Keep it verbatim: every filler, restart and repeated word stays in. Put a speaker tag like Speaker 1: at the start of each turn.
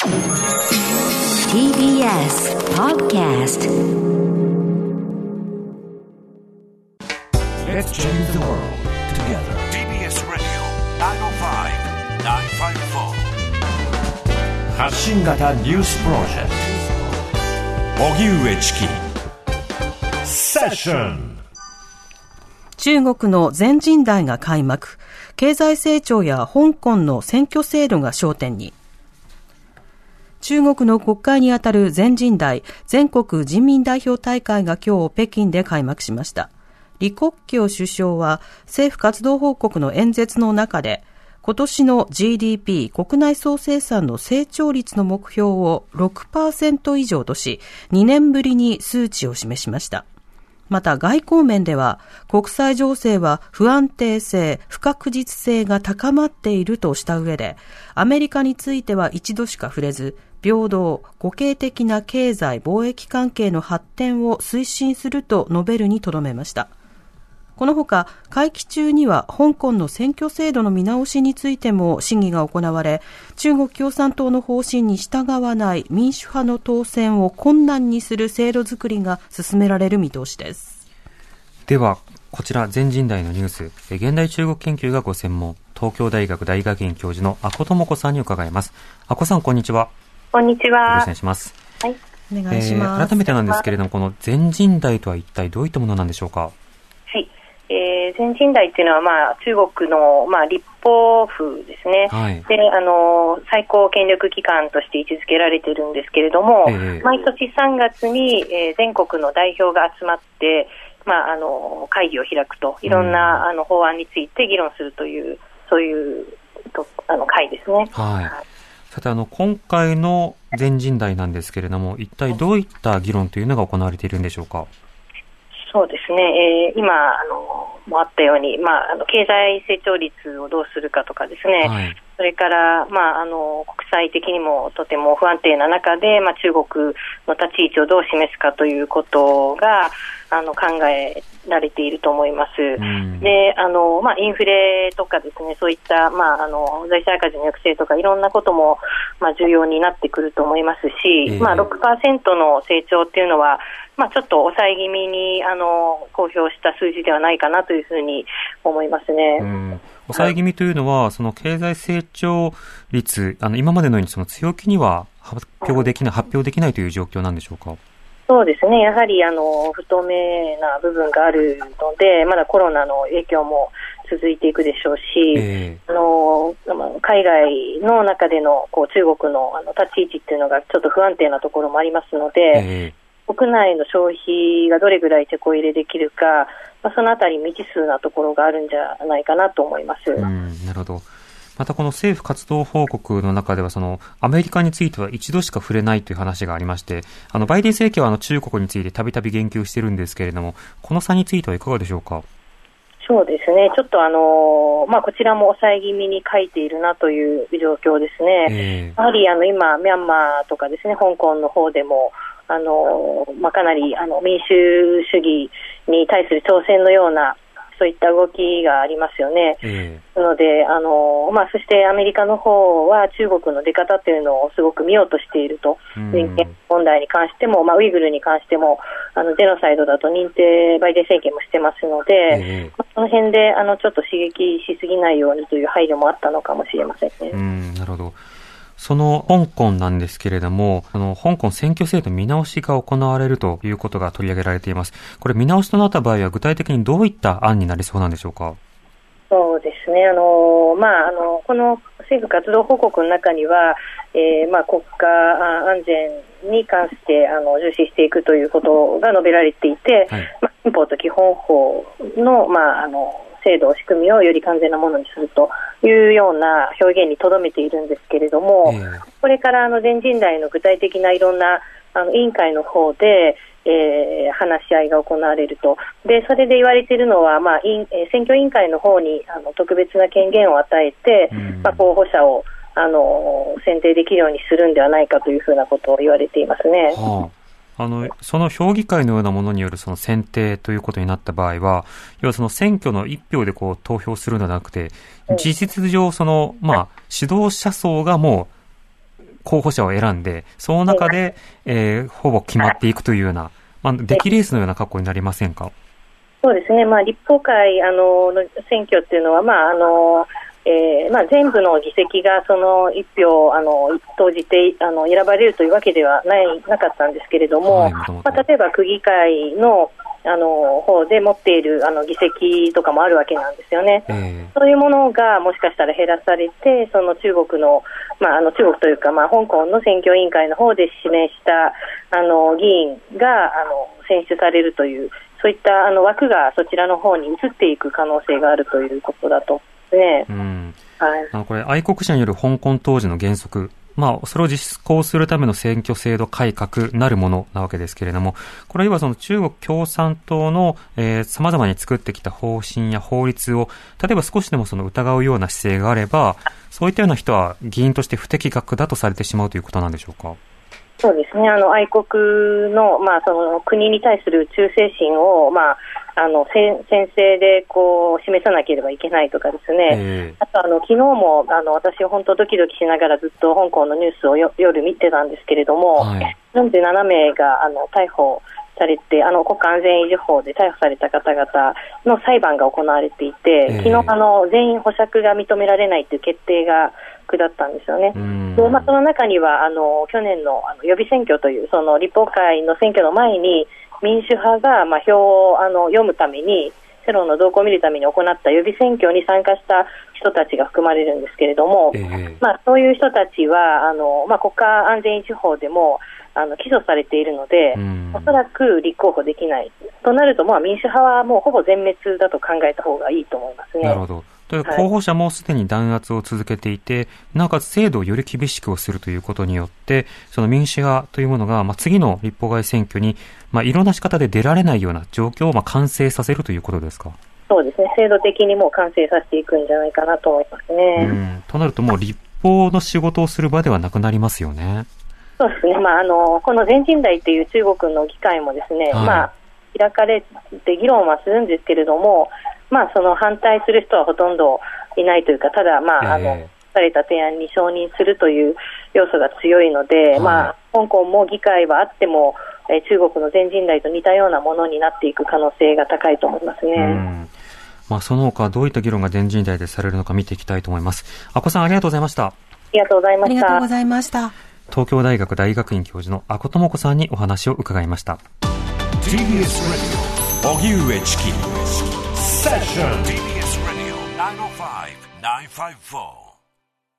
Speaker 1: ティービーエス Podcast
Speaker 2: Let's change the world together ティービーエス Radio きゅうまるご きゅうごよん発信型ニュースプロジェクト荻上チキセッション。
Speaker 3: 中国の全人代が開幕。経済成長や香港の選挙制度が焦点に。中国の国会にあたる全人代、全国人民代表大会が今日北京で開幕しました。李克強首相は政府活動報告の演説の中で、今年の ジーディーピー 国内総生産の成長率の目標を ろくパーセント 以上とし、にねんぶりに数値を示しました。また外交面では、国際情勢は不安定性、不確実性が高まっているとした上で、アメリカについては一度しか触れず、平等、互恵的な経済貿易関係の発展を推進すると述べるにとどめました。このほか、会期中には香港の選挙制度の見直しについても審議が行われ、中国共産党の方針に従わない民主派の当選を困難にする制度作りが進められる見通しです。
Speaker 4: では、こちら全人代のニュース、現代中国研究がご専門、東京大学大学院教授の阿古智子さんに伺います。阿古さん、こんにちは。
Speaker 5: こんにちは。
Speaker 4: よろしくお願いします。
Speaker 5: はい。
Speaker 3: お願いします。
Speaker 4: えー、改めてなんですけれども、この全人代とは一体どういったものなんでしょうか。
Speaker 5: はい。えー、全人代っていうのは、まあ、中国の、まあ、立法府ですね、はい、であの最高権力機関として位置づけられているんですけれども、えー、毎年さんがつに、えー、全国の代表が集まって、まあ、あの会議を開くと、いろんな、うん、あの法案について議論するというそういうとあの会ですね。
Speaker 4: はい。さて、あの今回の全人代なんですけれども、一体どういった議論というのが行われているんでしょうか。
Speaker 5: そうですね、えー、今あのもあったように、まあ、あの経済成長率をどうするかとかですね、はい、それから、まあ、あの国際的にもとても不安定な中で、まあ、中国の立ち位置をどう示すかということがあの考えられていると思います。うん、であの、まあ、インフレとかですね、そういった、まあ、あの財政赤字の抑制とかいろんなことも、まあ、重要になってくると思いますし、えーまあ、ろくパーセント の成長っていうのは、まあ、ちょっと抑え気味にあの公表した数字ではないかなというふうに思いますね。
Speaker 4: うん、抑え気味というのは、その経済成長率、あの今までのようにその強気には発表できない、発表できないという状況なんでしょうか。
Speaker 5: そうですね、やはりあの不透明な部分があるので、まだコロナの影響も続いていくでしょうし、えー、あの海外の中でのこう中国の、あの立ち位置っていうのがちょっと不安定なところもありますので、えー、国内の消費がどれぐらい手こ入れできるか、まあ、そのあたり未知数なところがあるんじゃないかなと思います。
Speaker 4: うん、なるほど。またこの政府活動報告の中では、そのアメリカについては一度しか触れないという話がありまして、あのバイデン政権はあの中国についてたびたび言及しているんですけれども、この差についてはいかがでしょうか。
Speaker 5: そうですね、ちょっとあの、まあ、こちらも抑え気味に書いているなという状況ですね。えー、やはりあの今ミャンマーとかですね、香港の方でもあの、まあ、かなりあの民主主義に対する挑戦のようなそういった動きがありますよね。えー、なのであの、まあ、そしてアメリカの方は中国の出方というのをすごく見ようとしていると、人権問題に関しても、まあ、ウイグルに関してもあのジェノサイドだと認定バイデン政権もしてますので、えーまあ、その辺であのちょっと刺激しすぎないようにという配慮もあったのかもしれませんね。
Speaker 4: うん、なるほど。その香港なんですけれども、あの香港選挙制度見直しが行われるということが取り上げられています。これ見直しとなった場合は具体的にどういった案になりそうなんでしょうか。
Speaker 5: そうですね、あの、まあ、あのこの政府活動報告の中には、えーまあ、国家安全に関してあの重視していくということが述べられていて、はい、まあ、憲法と基本法の、まあ、あの制度、仕組みをより完全なものにするというような表現にとどめているんですけれども、えー、これからあの全人代の具体的ないろんなあの委員会の方で、えー、話し合いが行われると。で、それで言われているのは、まあ、委員選挙委員会の方にあの特別な権限を与えて、まあ、候補者をあの選定できるようにするんではないかというふうなことを言われていますね。
Speaker 4: はあ、あのその評議会のようなものによるその選定ということになった場合は、要はその選挙の一票でこう投票するのではなくて、事実上その、まあ、指導者層がもう候補者を選んで、その中で、えー、ほぼ決まっていくというような、まあ、出来レースのような格好になりませんか？
Speaker 5: そうですね、まあ、立法会あのの選挙っていうのは、まああのえーまあ、全部の議席がそのいち票あの投じてあの選ばれるというわけではないなかったんですけれども、はい、まあ、例えば区議会のあの方で持っているあの議席とかもあるわけなんですよね、えー、そういうものがもしかしたら減らされて、その中国の、まあ、あの中国というか、まあ、香港の選挙委員会の方で指名したあの議員があの選出されるという、そういったあの枠がそちらの方に移っていく可能性があるということだとね。うん、はい、あのこれ愛国者による香港当時の原則、まあ、それを実行するための選挙制度改革なるものなわけですけれども、これはその中国共産党の、えー、様々に作ってきた方針や法律を、例えば少しでもその疑うような姿勢があれば、そういったような人は議員として不適格だとされてしまうということなんでしょうか？そうですね、あの愛国の、まあ、その国に対する忠誠心を、まあ、あの宣誓でこう示さなければいけないとかですね、えー、あとあの昨日もあの私本当ドキドキしながらずっと香港のニュースをよ夜見てたんですけれども、はい、よんじゅうななめいがあの逮捕されて、あの国家安全維持法で逮捕された方々の裁判が行われていて、えー、昨日あの全員保釈が認められないという決定が下ったんですよね。で、まあ、その中にはあの去年の、あの予備選挙というその立法会の選挙の前に民主派が、まあ、票をあの読むために世論の動向を見るために行った予備選挙に参加した人たちが含まれるんですけれども、えーまあ、そういう人たちはあの、まあ、国家安全維持法でもあの起訴されているので、おそらく立候補できないとなると、まあ、民主派はもうほぼ全滅だと考えた方がいいと思いますね。なるほど。という候補者もすでに弾圧を続けていて、はい、なおかつ制度をより厳しくをするということによって、その民主派というものが、まあ、次の立法会選挙に、まあ、いろんな仕方で出られないような状況を、まあ、完成させるということですか？そうですね、制度的にもう完成させていくんじゃないかなと思いますね。うん、となるともう立法の仕事をする場ではなくなりますよね。そうですね、まあ、あのこの全人代という中国の議会もですね、はい、まあ、開かれて議論はするんですけれども、まあ、その反対する人はほとんどいないというか、ただ、まあ、あの、えー、された提案に承認するという要素が強いので、はい、まあ、香港も議会はあっても、えー、中国の全人代と似たようなものになっていく可能性が高いと思いますね。うん、まあ、その他どういった議論が全人代でされるのか見ていきたいと思います。阿古さん、ありがとうございました。ありがとうございました。ありがとうございました。東京大学大学院教授の阿古智子さんにお話を伺いました。ティービーエス ラジオ荻上チキセッション ティービーエス ラジオきゅうまるご きゅうごよん。